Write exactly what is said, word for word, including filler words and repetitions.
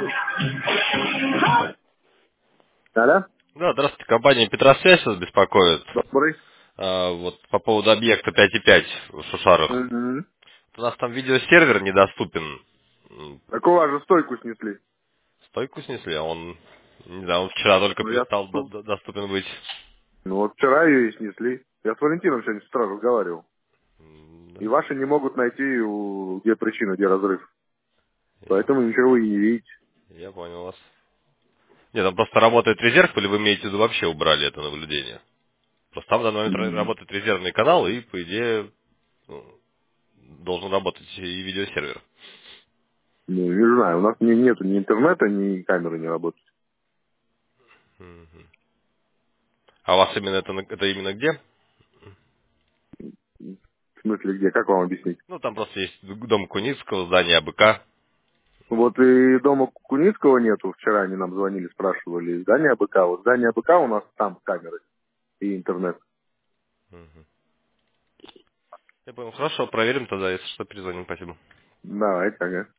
Алло? Да, здравствуйте, компания Петросвязь вас беспокоит. Добрый. А, вот по поводу объекта пять и пять в Шушарах. Угу. У нас там видеосервер недоступен. М, Так у вас же стойку снесли. Стойку снесли, а он, не знаю, он вчера только Ну, я... перестал до- до- доступен быть. ну вот вчера ее и снесли. Я с Валентином сегодня с утра разговаривал. М, И Да, ваши не могут найти, у- где причина, где разрыв. я, Поэтому ничего вы и не видите. я понял вас. Нет, там просто работает резерв, или вы имеете в виду вообще убрали это наблюдение? Просто там в данный момент ра- М. работает резервный канал, и, по идее, ну, должен работать и видеосервер. Ну, не знаю, у нас не, нету ни интернета, ни камеры не работают. Мгм. А у вас именно это, на- это именно где? В смысле, где? Как вам объяснить? Ну, там просто есть дом Куницкого, здание АБК. Вот и дома Куницкого нету. Вчера они нам звонили, спрашивали. Здание АБК. Вот здание АБК у нас там камеры и интернет. Мгм. Я понял. Хорошо, проверим тогда, если что, перезвоним. Спасибо. Давайте, ага.